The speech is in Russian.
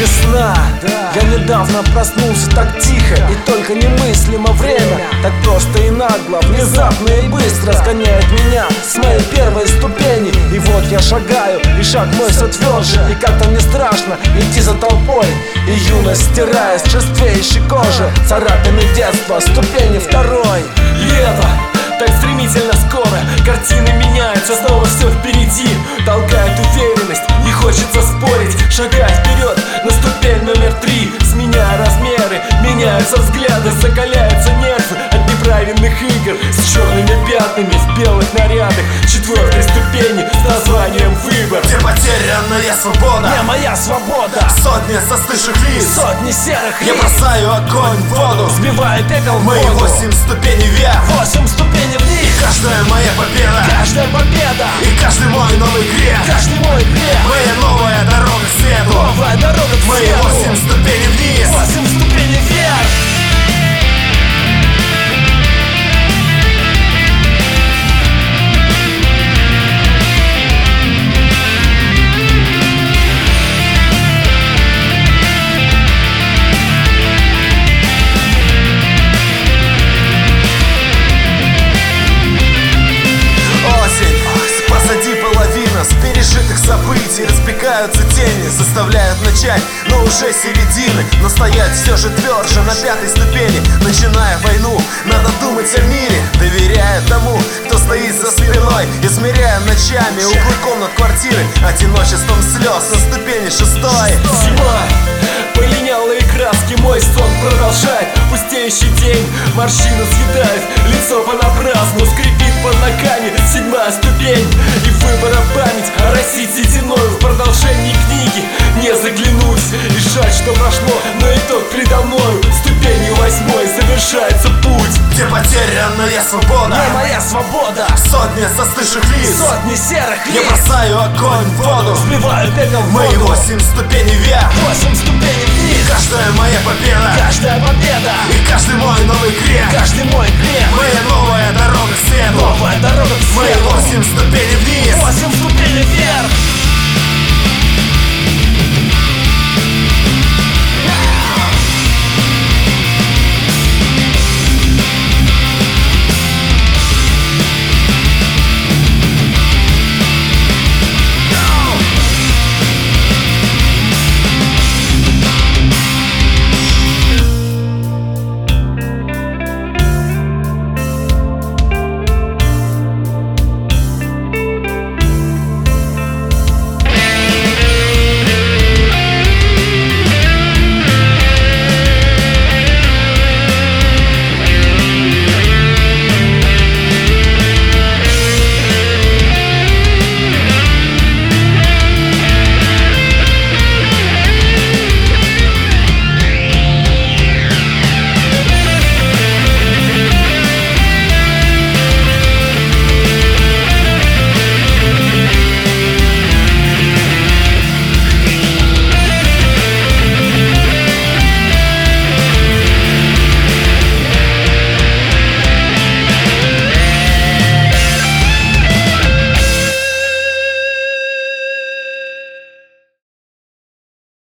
Весна, я недавно проснулся так тихо, и только немыслимо время так просто и нагло, внезапно и быстро сгоняет меня с моей первой ступени. И вот я шагаю, и шаг мой все тверже, и как-то не страшно идти за толпой. И юность стирая с черствеющей кожи царапины детства, ступени второй. Лето, так стремительно скоро, картины меняются, снова все впереди. Толкает уверенность, не хочется спорить, шагая вперед на ступень номер 3. Сменяя размеры, меняются взгляды, закаляются нервы от неправильных игр с черными пятнами в белых нарядах. Четвертой ступени с названием выбор. Где потерянная свобода, Не моя свобода, сотни застывших лиц, сотни серых я лиц, бросаю огонь в воду, сбиваю пепел в мои воду. 8 ступеней вверх, 8 ступеней вниз, каждая моя победа, каждая победа, и каждый мой новый грех, каждый мой грех. моя новая дорога к свету, Новая дорога к мои свету, 8 ступеней вниз. 8 ступеней вверх. Позади половина с пережитых событий, разбегаются тени, заставляют начать, но уже середины. Но стоять все же тверже на пятой ступени. Начиная войну, надо думать о мире, доверяя тому, кто стоит за спиной. Измеряя ночами углы комнат квартиры, одиночеством слез на ступени 6. Зима, полинялые краски, мой сон продолжает. Пустеющий день, морщина съедает лицо понапрасну, скрипит под ногами 7-я ступень. И выбора память оросить сединою в продолжении книги не заглянусь. И жаль, что прошло, но итог предо мною. Ступенью 8-й завершается путь. Где потерянная свобода, Не моя свобода, сотни застывших лиц, сотни серых я лиц, бросаю огонь в воду, сбиваю пепел в мои воду. 8 ступеней вверх, 8 ступеней вниз, каждая моя победа, каждая победа, и каждый мой новый грех, каждый мой грех. моя новая дорога к свету, Новая дорога к мои свету, 8 ступеней вниз. 8 ступеней вверх.